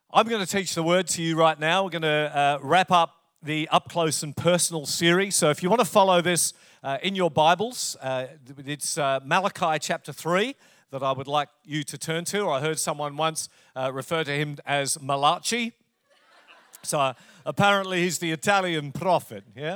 I'm going to teach the word to you right now. We're going to wrap up the Up Close and Personal series. So if you want to follow this in your Bibles, it's Malachi chapter 3 that I would like you to turn to. Or I heard someone once refer to him as Malachi. So apparently he's the Italian prophet, yeah?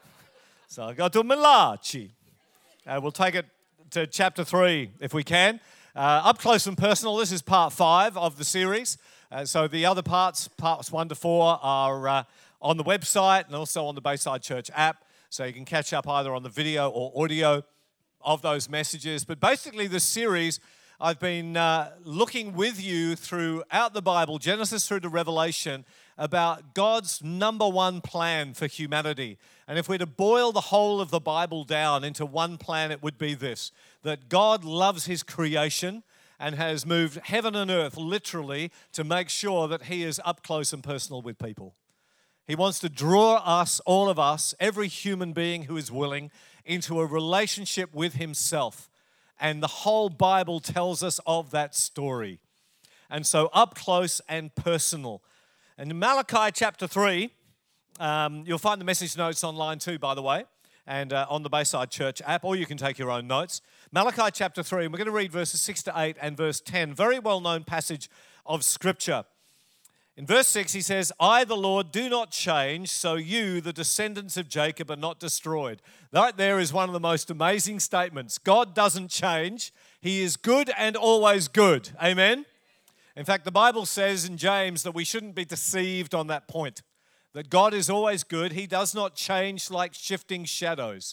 So I go to Malachi. We'll take it to chapter 3 if we can. Up Close and Personal, this is part 5 of the series. So the other parts 1 to 4, are on the website and also on the Bayside Church app. So you can catch up either on the video or audio of those messages. But basically this series, I've been looking with you throughout the Bible, Genesis through to Revelation, about God's number one plan for humanity. And if we're to boil the whole of the Bible down into one plan, it would be this: that God loves His creation and has moved heaven and earth literally to make sure that He is up close and personal with people. He wants to draw us, all of us, every human being who is willing, into a relationship with Himself. And the whole Bible tells us of that story. And so up close and personal. And in Malachi chapter 3, you'll find the message notes online too, by the way, and on the Bayside Church app, or you can take your own notes. Malachi chapter 3, and we're going to read verses 6 to 8 and verse 10. Very well-known passage of Scripture. In verse 6, he says, I, the Lord, do not change, so you, the descendants of Jacob, are not destroyed. Right there is one of the most amazing statements. God doesn't change. He is good and always good. Amen? In fact, the Bible says in James that we shouldn't be deceived on that point, that God is always good. He does not change like shifting shadows.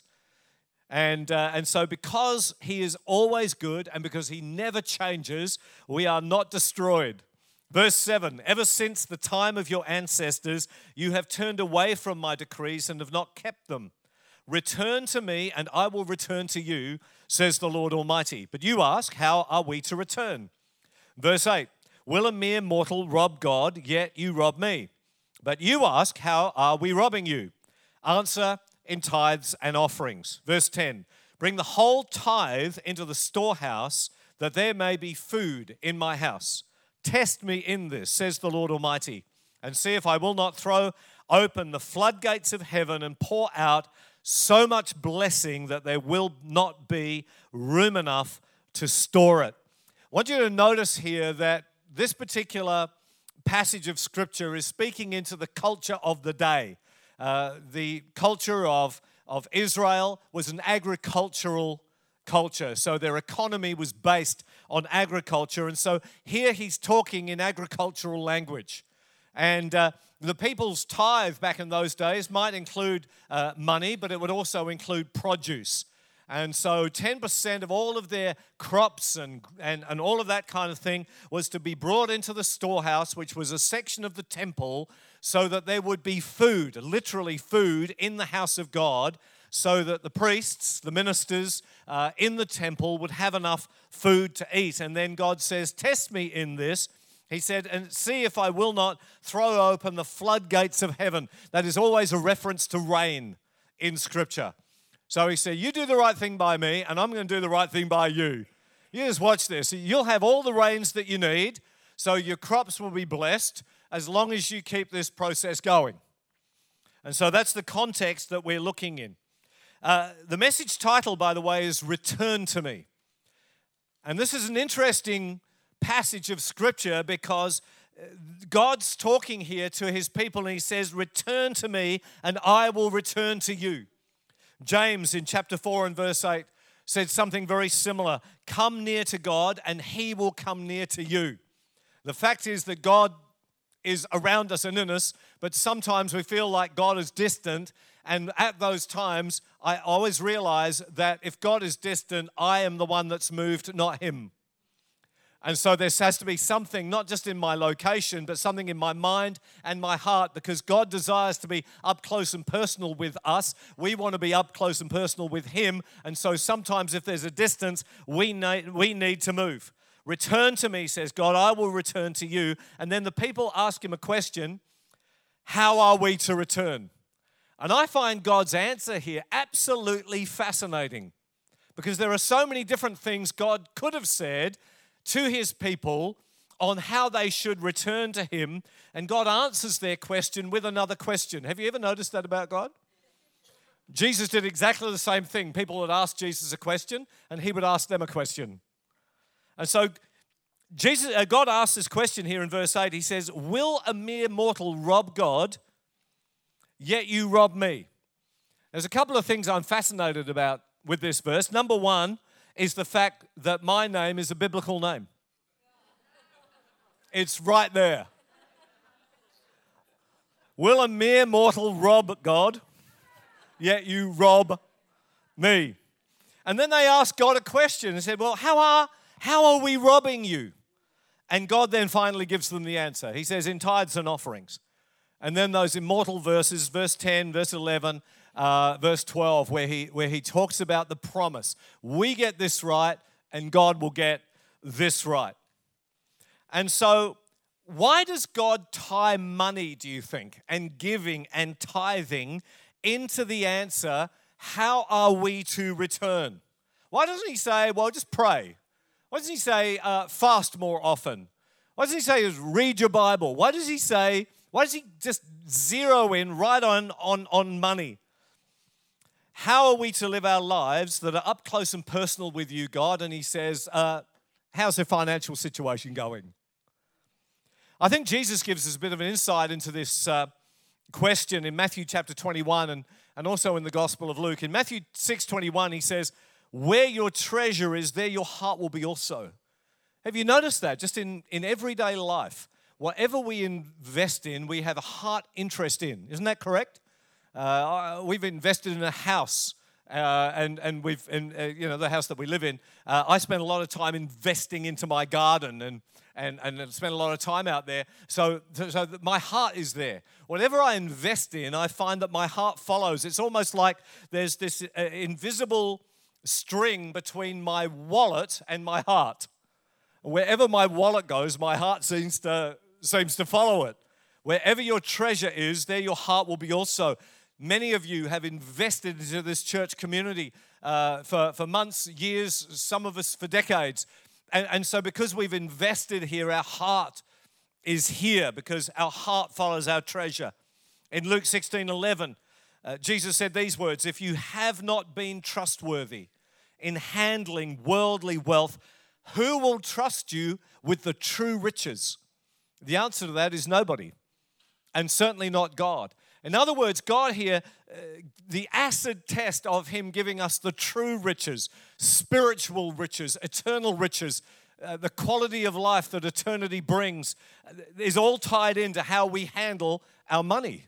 And so because He is always good and because He never changes, we are not destroyed. Verse 7, ever since the time of your ancestors, you have turned away from my decrees and have not kept them. Return to me and I will return to you, says the Lord Almighty. But you ask, how are we to return? Verse 8, will a mere mortal rob God, yet you rob me? But you ask, how are we robbing you? Answer, in tithes and offerings. Verse 10, bring the whole tithe into the storehouse, that there may be food in my house. Test me in this, says the Lord Almighty, and see if I will not throw open the floodgates of heaven and pour out so much blessing that there will not be room enough to store it. I want you to notice here that this particular passage of Scripture is speaking into the culture of the day. The culture of Israel was an agricultural culture, so their economy was based on agriculture, and so here he's talking in agricultural language. And the people's tithe back in those days might include money, but it would also include produce. And so 10% of all of their crops and all of that kind of thing was to be brought into the storehouse, which was a section of the temple, so that there would be food, literally food, in the house of God, so that the priests, the ministers in the temple would have enough food to eat. And then God says, test me in this. He said, and see if I will not throw open the floodgates of heaven. That is always a reference to rain in Scripture. So He said, you do the right thing by me, and I'm going to do the right thing by you. You just watch this. You'll have all the rains that you need, so your crops will be blessed as long as you keep this process going. And so that's the context that we're looking in. The message title, by the way, is Return to Me. And this is an interesting passage of Scripture because God's talking here to His people and He says, return to me and I will return to you. James in chapter 4 and verse 8 said something very similar. Come near to God and He will come near to you. The fact is that God is around us and in us, but sometimes we feel like God is distant. And at those times, I always realize that if God is distant, I am the one that's moved, not Him. And so there has to be something, not just in my location, but something in my mind and my heart, because God desires to be up close and personal with us. We want to be up close and personal with Him. And so sometimes if there's a distance, we need to move. Return to me, says God, I will return to you. And then the people ask Him a question, how are we to return? And I find God's answer here absolutely fascinating, because there are so many different things God could have said to His people on how they should return to him, and God answers their question with another question. Have you ever noticed that about God? Jesus did exactly the same thing. People would ask Jesus a question, and he would ask them a question. And so God asks this question here in verse 8. He says, "Will a mere mortal rob God, yet you rob me?" There's a couple of things I'm fascinated about with this verse. Number one is the fact that my name is a biblical name. It's right there. Will a mere mortal rob God, yet you rob me? And then they asked God a question and said, well, how are we robbing you? And God then finally gives them the answer. He says, in tithes and offerings. And then those immortal verses, verse 10, verse 11, verse 12, where he talks about the promise. We get this right, and God will get this right. And so, why does God tie money, do you think, and giving and tithing into the answer, how are we to return? Why doesn't he say, well, just pray? Why doesn't he say, fast more often? Why doesn't he say, read your Bible? Why does he just zero in right on money? How are we to live our lives that are up close and personal with you, God? And he says, how's their financial situation going? I think Jesus gives us a bit of an insight into this question in Matthew chapter 21 and also in the Gospel of Luke. In Matthew 6:21, he says, where your treasure is, there your heart will be also. Have you noticed that? Just in everyday life, whatever we invest in, we have a heart interest in. Isn't that correct? We've invested in a house, and we've the house that we live in. I spend a lot of time investing into my garden and spend a lot of time out there. So that my heart is there. Whatever I invest in, I find that my heart follows. It's almost like there's this invisible string between my wallet and my heart. Wherever my wallet goes, my heart seems to follow it. Wherever your treasure is, there your heart will be also. Many of you have invested into this church community for months, years, some of us for decades. And so because we've invested here, our heart is here because our heart follows our treasure. In Luke 16:11, Jesus said these words, if you have not been trustworthy in handling worldly wealth, who will trust you with the true riches? The answer to that is nobody, and certainly not God. In other words, God here, the acid test of him giving us the true riches, spiritual riches, eternal riches, the quality of life that eternity brings, is all tied into how we handle our money.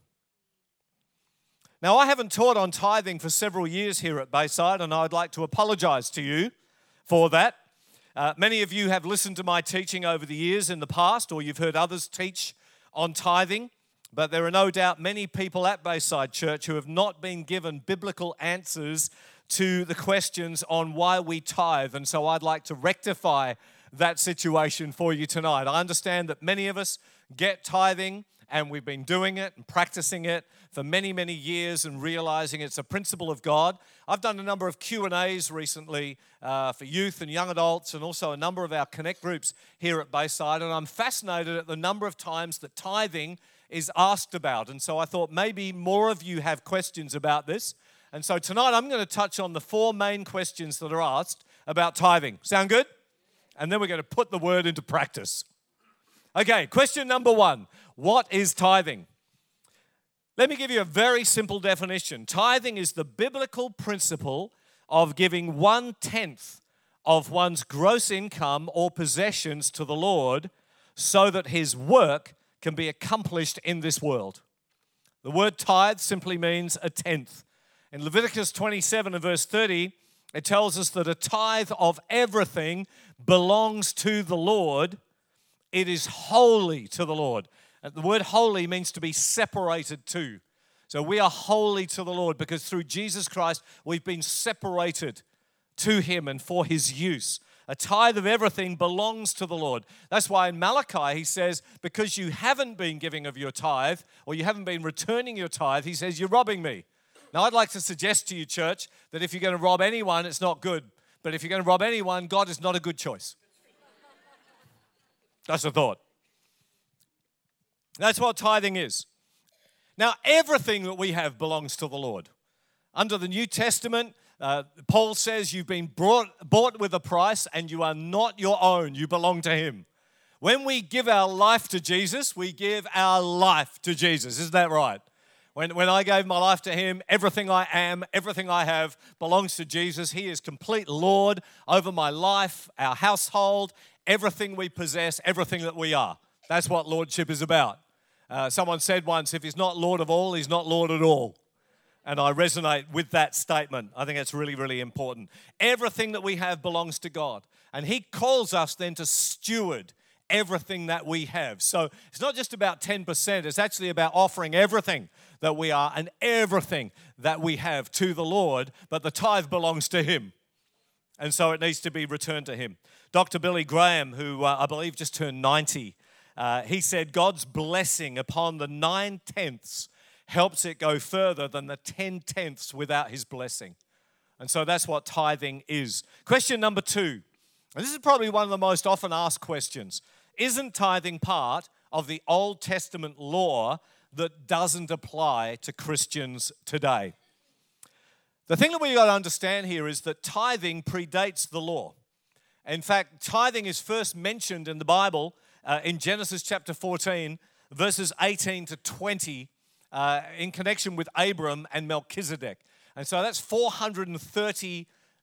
Now, I haven't taught on tithing for several years here at Bayside, and I'd like to apologize to you for that. Many of you have listened to my teaching over the years in the past, or you've heard others teach on tithing. But there are no doubt many people at Bayside Church who have not been given biblical answers to the questions on why we tithe. And so I'd like to rectify that situation for you tonight. I understand that many of us get tithing, and we've been doing it and practicing it for many, many years and realizing it's a principle of God. I've done a number of Q&As recently for youth and young adults and also a number of our connect groups here at Bayside, and I'm fascinated at the number of times that tithing is asked about. And so I thought maybe more of you have questions about this. And so tonight I'm going to touch on the 4 main questions that are asked about tithing. Sound good? And then we're going to put the word into practice. Okay, question number 1. What is tithing? Let me give you a very simple definition. Tithing is the biblical principle of giving 1/10 of one's gross income or possessions to the Lord so that his work can be accomplished in this world. The word tithe simply means a tenth. In Leviticus 27 and verse 30, it tells us that a tithe of everything belongs to the Lord. It is holy to the Lord. And the word holy means to be separated to. So we are holy to the Lord because through Jesus Christ, we've been separated to him and for his use. A tithe of everything belongs to the Lord. That's why in Malachi he says, because you haven't been giving of your tithe or you haven't been returning your tithe, he says, you're robbing me. Now I'd like to suggest to you, church, that if you're going to rob anyone, it's not good. But if you're going to rob anyone, God is not a good choice. That's a thought. That's what tithing is. Now, everything that we have belongs to the Lord. Under the New Testament, Paul says you've been bought with a price and you are not your own. You belong to Him. When we give our life to Jesus, we give our life to Jesus. Isn't that right? When I gave my life to Him, everything I am, everything I have belongs to Jesus. He is complete Lord over my life, our household, everything we possess, everything that we are. That's what lordship is about. Someone said once, if He's not Lord of all, He's not Lord at all. And I resonate with that statement. I think it's really, really important. Everything that we have belongs to God. And He calls us then to steward everything that we have. So it's not just about 10%. It's actually about offering everything that we are and everything that we have to the Lord. But the tithe belongs to Him. And so it needs to be returned to Him. Dr. Billy Graham, who I believe just turned 90, he said, God's blessing upon the 9/10 helps it go further than the 10/10 without His blessing. And so that's what tithing is. Question number 2, and this is probably one of the most often asked questions. Isn't tithing part of the Old Testament law that doesn't apply to Christians today? The thing that we've got to understand here is that tithing predates the law. In fact, tithing is first mentioned in the Bible in Genesis chapter 14, verses 18 to 20, in connection with Abram and Melchizedek. And so that's 430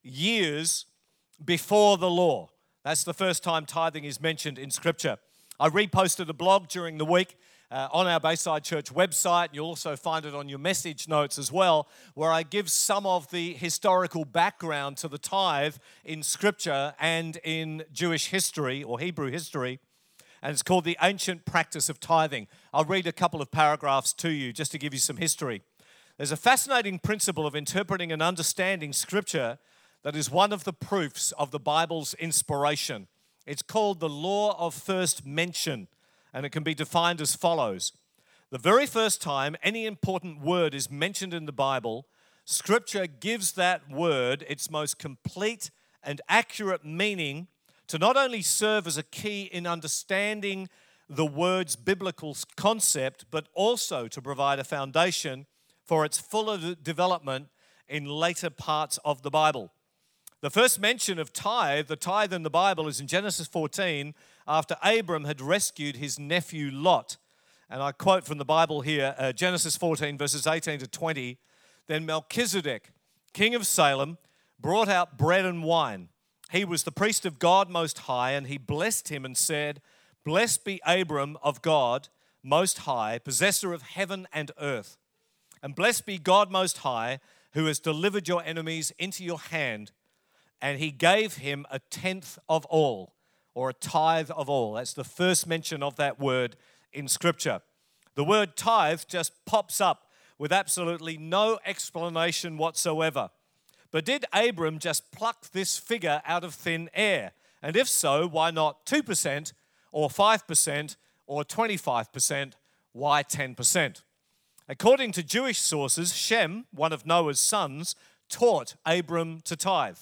years before the law. That's the first time tithing is mentioned in Scripture. I reposted a blog during the week on our Bayside Church website. You'll also find it on your message notes as well, where I give some of the historical background to the tithe in Scripture and in Jewish history or Hebrew history. And it's called The Ancient Practice of Tithing. I'll read a couple of paragraphs to you just to give you some history. There's a fascinating principle of interpreting and understanding Scripture that is one of the proofs of the Bible's inspiration. It's called the law of first mention, and it can be defined as follows. The very first time any important word is mentioned in the Bible, Scripture gives that word its most complete and accurate meaning to not only serve as a key in understanding the word's biblical concept, but also to provide a foundation for its fuller development in later parts of the Bible. The first mention of the tithe in the Bible is in Genesis 14, after Abram had rescued his nephew Lot. And I quote from the Bible here, Genesis 14, verses 18 to 20. Then Melchizedek, king of Salem, brought out bread and wine. He was the priest of God Most High, and he blessed him and said, Blessed be Abram of God Most High, possessor of heaven and earth. And blessed be God Most High, who has delivered your enemies into your hand. And he gave him a tenth of all, or a tithe of all. That's the first mention of that word in Scripture. The word tithe just pops up with absolutely no explanation whatsoever. But did Abram just pluck this figure out of thin air? And if so, why not 2% or 5% or 25%? Why 10%? According to Jewish sources, Shem, one of Noah's sons, taught Abram to tithe.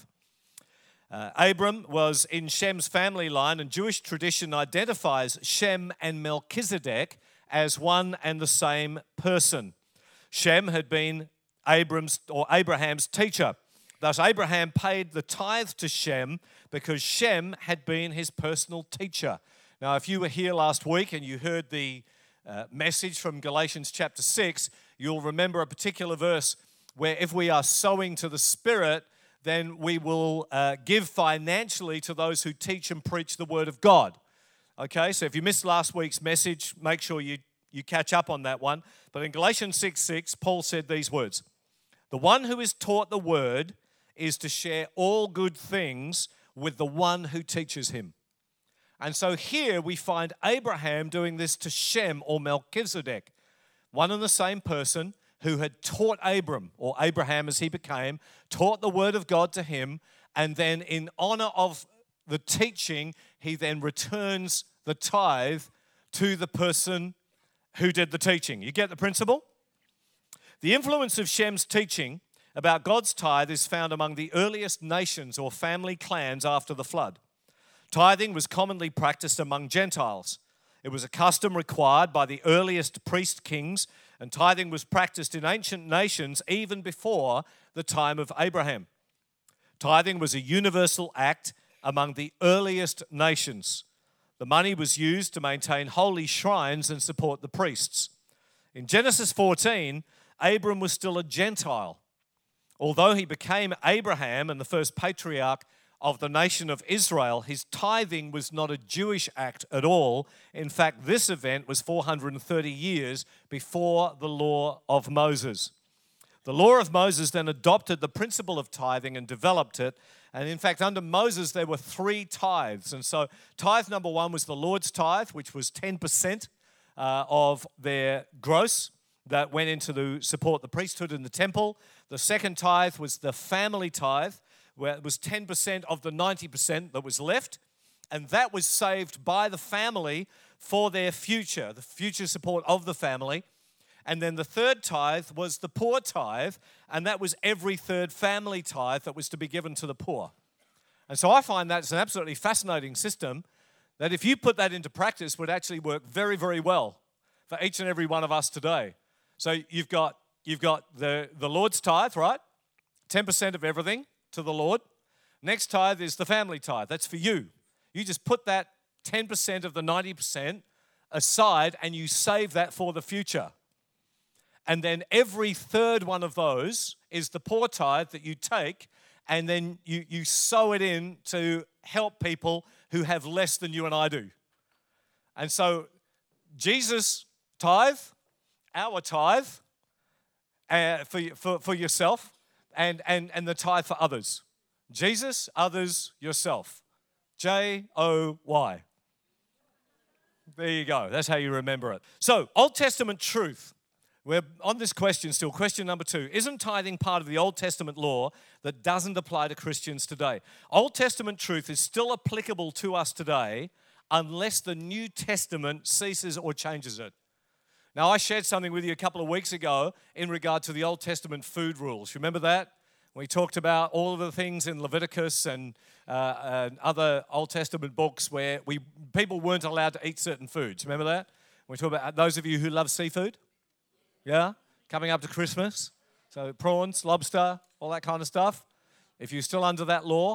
Abram was in Shem's family line, and Jewish tradition identifies Shem and Melchizedek as one and the same person. Shem had been Abraham's teacher. Thus, Abraham paid the tithe to Shem because Shem had been his personal teacher. Now, if you were here last week and you heard the message from Galatians chapter 6, you'll remember a particular verse where if we are sowing to the Spirit, then we will give financially to those who teach and preach the Word of God. Okay, so if you missed last week's message, make sure you catch up on that one. But in Galatians 6:6, Paul said these words, The one who is taught the Word is to share all good things with the one who teaches him. And so here we find Abraham doing this to Shem or Melchizedek, one and the same person who had taught Abram, or Abraham as he became, taught the Word of God to him, and then in honor of the teaching, he then returns the tithe to the person who did the teaching. You get the principle? The influence of Shem's teaching about God's tithe is found among the earliest nations or family clans after the flood. Tithing was commonly practiced among Gentiles. It was a custom required by the earliest priest kings, and tithing was practiced in ancient nations even before the time of Abraham. Tithing was a universal act among the earliest nations. The money was used to maintain holy shrines and support the priests. In Genesis 14, Abram was still a Gentile. Although he became Abraham and the first patriarch of the nation of Israel, his tithing was not a Jewish act at all. In fact, this event was 430 years before the law of Moses. The law of Moses then adopted the principle of tithing and developed it. And in fact, under Moses, there were 3 tithes. And so tithe number 1 was the Lord's tithe, which was 10% of their gross that went into to support the priesthood in the temple. The second tithe was the family tithe, where it was 10% of the 90% that was left. And that was saved by the family for their future, the future support of the family. And then the third tithe was the poor tithe, and that was every third family tithe that was to be given to the poor. And so I find that's an absolutely fascinating system that if you put that into practice would actually work very, very well for each and every one of us today. So you've got the Lord's tithe, right? 10% of everything to the Lord. Next tithe is the family tithe. That's for you. You just put that 10% of the 90% aside and you save that for the future. And then every third one of those is the poor tithe that you take and then you sow it in to help people who have less than you and I do. And so Jesus' tithe, our tithe for yourself, and the tithe for others. Jesus, others, yourself. J-O-Y. There you go. That's how you remember it. So, Old Testament truth. We're on this question still. Question number 2. Isn't tithing part of the Old Testament law that doesn't apply to Christians today? Old Testament truth is still applicable to us today unless the New Testament ceases or changes it. Now, I shared something with you a couple of weeks ago in regard to the Old Testament food rules. Remember that? We talked about all of the things in Leviticus and other Old Testament books where people weren't allowed to eat certain foods. Remember that? We talked about those of you who love seafood. Yeah? Coming up to Christmas. So prawns, lobster, all that kind of stuff. If you're still under that law,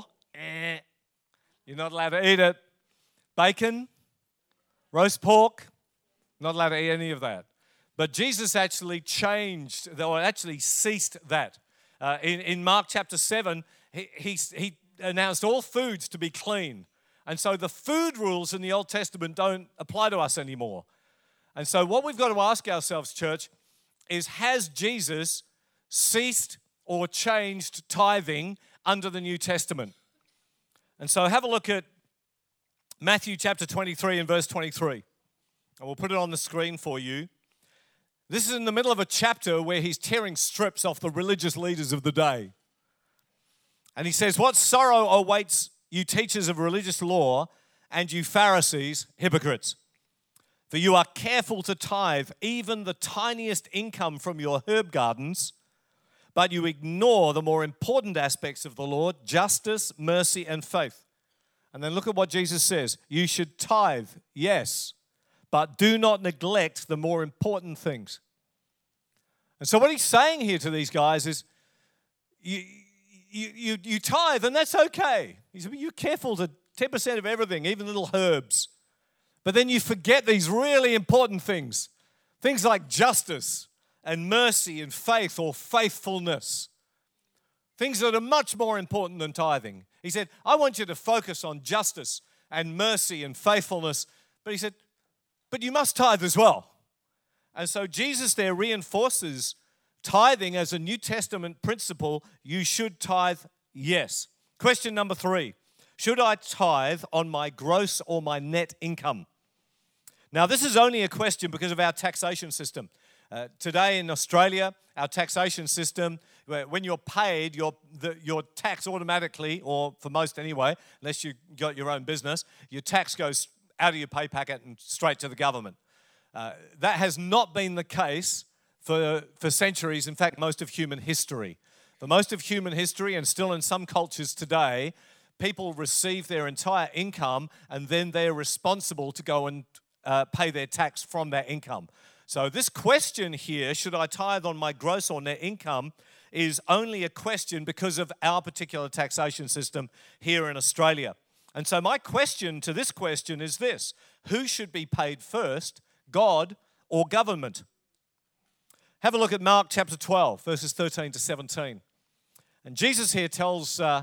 you're not allowed to eat it. Bacon, roast pork, not allowed to eat any of that. But Jesus actually changed, or actually ceased that. In Mark chapter 7, he announced all foods to be clean. And so the food rules in the Old Testament don't apply to us anymore. And so what we've got to ask ourselves, church, is has Jesus ceased or changed tithing under the New Testament? And so have a look at Matthew chapter 23 and verse 23. And we'll put it on the screen for you. This is in the middle of a chapter where he's tearing strips off the religious leaders of the day. And he says, "What sorrow awaits you teachers of religious law and you Pharisees, hypocrites! For you are careful to tithe even the tiniest income from your herb gardens, but you ignore the more important aspects of the Lord, justice, mercy, and faith." And then look at what Jesus says. You should tithe, yes, but do not neglect the more important things. And so what he's saying here to these guys is, you tithe, and that's okay. He said, you're careful to 10% of everything, even little herbs. But then you forget these really important things. Things like justice and mercy and faith or faithfulness. Things that are much more important than tithing. He said, I want you to focus on justice and mercy and faithfulness. But he said, but you must tithe as well. And so Jesus there reinforces tithing as a New Testament principle. You should tithe, yes. Question number 3. Should I tithe on my gross or my net income? Now, this is only a question because of our taxation system. Today in Australia, our taxation system, when you're paid, your tax automatically, or for most anyway, unless you've got your own business, your tax goes out of your pay packet and straight to the government. That has not been the case for centuries, in fact, most of human history. For most of human history, and still in some cultures today, people receive their entire income and then they're responsible to go and pay their tax from that income. So this question here, should I tithe on my gross or net income, is only a question because of our particular taxation system here in Australia. And so my question to this question is this: who should be paid first, God or government? Have a look at Mark chapter 12, verses 13 to 17. And Jesus here tells an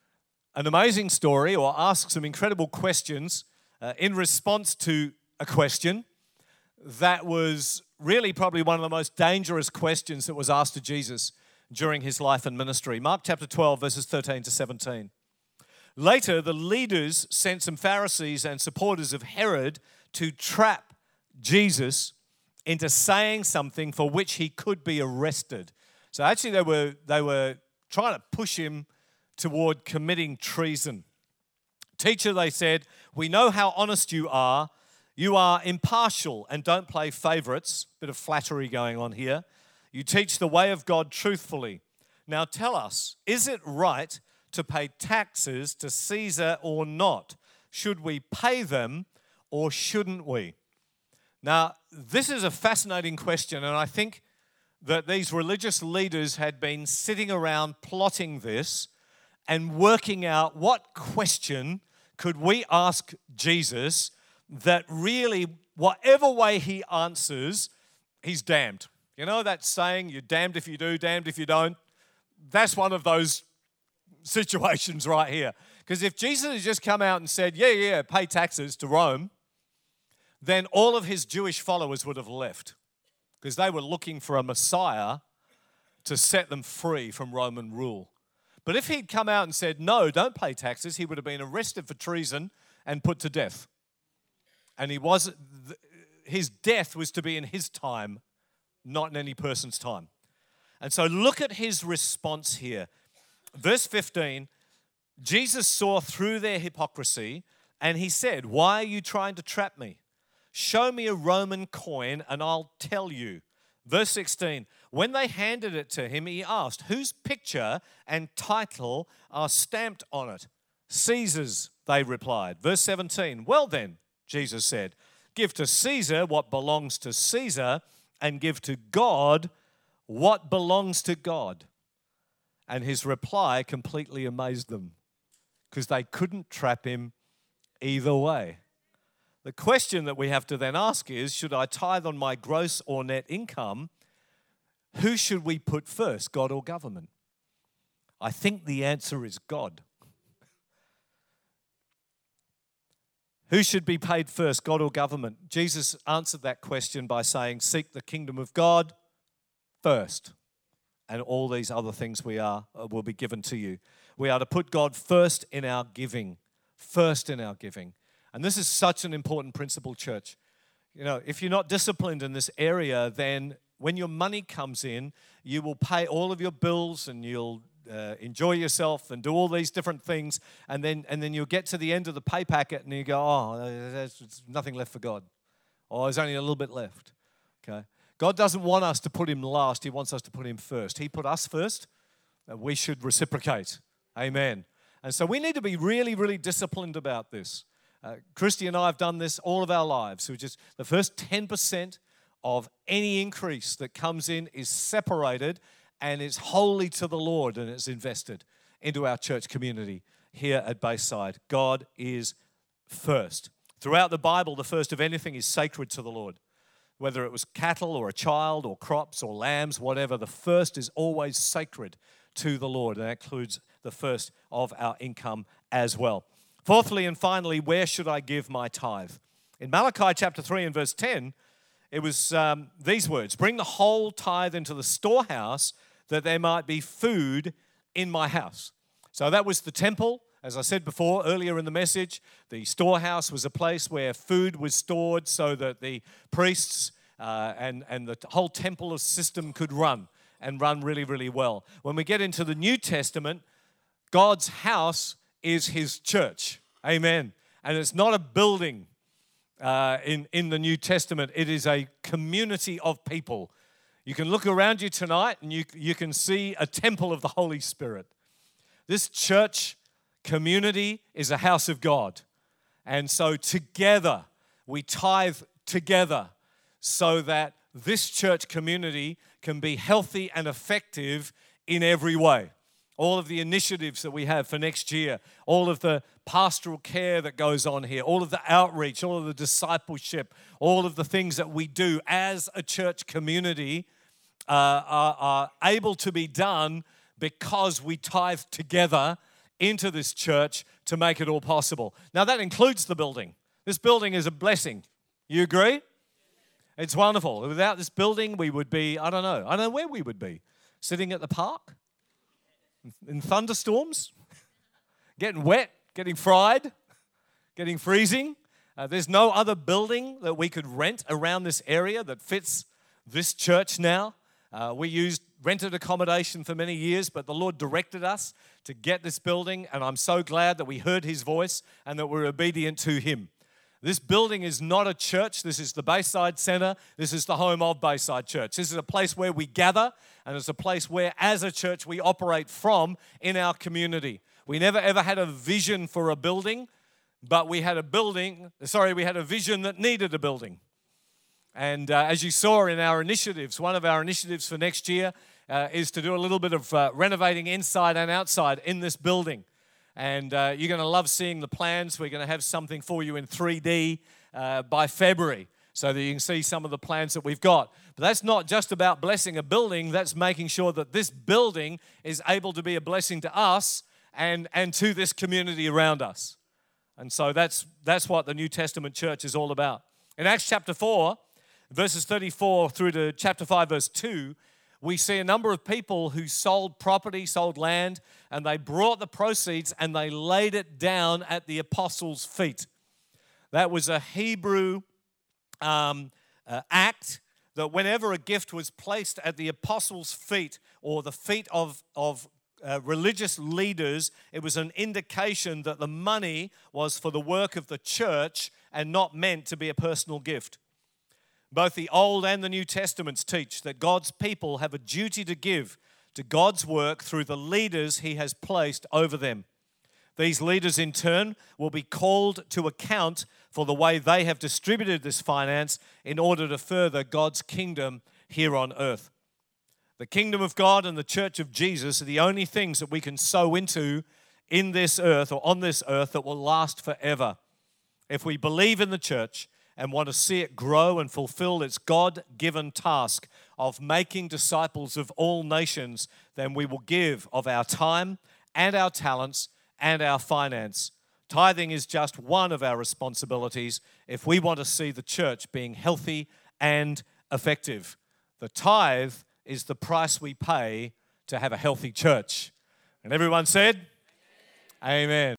amazing story, or asks some incredible questions in response to a question that was really probably one of the most dangerous questions that was asked to Jesus during his life and ministry. Mark chapter 12, verses 13 to 17. Later, the leaders sent some Pharisees and supporters of Herod to trap Jesus into saying something for which he could be arrested. So actually they were trying to push him toward committing treason. Teacher, they said, we know how honest you are. You are impartial and don't play favorites. Bit of flattery going on here. You teach the way of God truthfully. Now tell us, is it right to pay taxes to Caesar or not? Should we pay them or shouldn't we? Now, this is a fascinating question, and I think that these religious leaders had been sitting around plotting this and working out what question could we ask Jesus that really, whatever way he answers, he's damned. You know that saying, you're damned if you do, damned if you don't? That's one of those situations right here. Because if Jesus had just come out and said, yeah, pay taxes to Rome, then all of his Jewish followers would have left, because they were looking for a Messiah to set them free from Roman rule. But if he'd come out and said, no, don't pay taxes, he would have been arrested for treason and put to death. And his death was to be in his time, not in any person's time. And so look at his response here. Verse 15, Jesus saw through their hypocrisy, and he said, why are you trying to trap me? Show me a Roman coin and I'll tell you. Verse 16, when they handed it to him, he asked, whose picture and title are stamped on it? Caesar's, they replied. Verse 17, well then, Jesus said, give to Caesar what belongs to Caesar and give to God what belongs to God. And his reply completely amazed them because they couldn't trap him either way. The question that we have to then ask is, should I tithe on my gross or net income? Who should we put first, God or government? I think the answer is God. Who should be paid first, God or government? Jesus answered that question by saying, seek the kingdom of God first, and all these other things will be given to you. We are to put God first in our giving, first in our giving. And this is such an important principle, church. You know, if you're not disciplined in this area, then when your money comes in, you will pay all of your bills and you'll enjoy yourself and do all these different things, and then you'll get to the end of the pay packet and you go, oh, there's nothing left for God. Oh, there's only a little bit left. Okay. God doesn't want us to put him last. He wants us to put him first. He put us first, and we should reciprocate. Amen. And so we need to be really, really disciplined about this. Christy and I have done this all of our lives. So just the first 10% of any increase that comes in is separated and is wholly to the Lord, and it's invested into our church community here at Bayside. God is first. Throughout the Bible, the first of anything is sacred to the Lord. Whether it was cattle or a child or crops or lambs, whatever, the first is always sacred to the Lord. And that includes the first of our income as well. Fourthly and finally, where should I give my tithe? In Malachi chapter 3 and verse 10, it was these words, bring the whole tithe into the storehouse that there might be food in my house. So that was the temple. As I said before, earlier in the message, the storehouse was a place where food was stored so that the priests and the whole temple system could run really, really well. When we get into the New Testament, God's house is his church. Amen. And it's not a building in the New Testament. It is a community of people. You can look around you tonight and you can see a temple of the Holy Spirit. This church Community is a house of God. And so together, we tithe together so that this church community can be healthy and effective in every way. All of the initiatives that we have for next year, all of the pastoral care that goes on here, all of the outreach, all of the discipleship, all of the things that we do as a church community are able to be done because we tithe together into this church to make it all possible. Now that includes the building. This building is a blessing. You agree? It's wonderful. Without this building, we would be, I don't know where we would be. Sitting at the park? In thunderstorms? Getting wet? Getting fried? Getting freezing? There's no other building that we could rent around this area that fits this church now. We used rented accommodation for many years, but the Lord directed us to get this building, and I'm so glad that we heard His voice and that we're obedient to Him. This building is not a church. This is the Bayside Center. This is the home of Bayside Church. This is a place where we gather, and it's a place where, as a church, we operate from in our community. We never ever had a vision for a building, but we had a vision that needed a building. And as you saw in our initiatives, one of our initiatives for next year is to do a little bit of renovating inside and outside in this building. And you're going to love seeing the plans. We're going to have something for you in 3D by February so that you can see some of the plans that we've got. But that's not just about blessing a building. That's making sure that this building is able to be a blessing to us and to this community around us. And so that's what the New Testament church is all about. In Acts chapter 4, verses 34 through to chapter 5, verse 2, we see a number of people who sold property, sold land, and they brought the proceeds and they laid it down at the apostles' feet. That was a Hebrew act that whenever a gift was placed at the apostles' feet or the feet of religious leaders, it was an indication that the money was for the work of the church and not meant to be a personal gift. Both the Old and the New Testaments teach that God's people have a duty to give to God's work through the leaders He has placed over them. These leaders, in turn, will be called to account for the way they have distributed this finance in order to further God's kingdom here on earth. The kingdom of God and the church of Jesus are the only things that we can sow into in this earth or on this earth that will last forever. If we believe in the church and want to see it grow and fulfill its God-given task of making disciples of all nations, then we will give of our time and our talents and our finance. Tithing is just one of our responsibilities if we want to see the church being healthy and effective. The tithe is the price we pay to have a healthy church. And everyone said, Amen.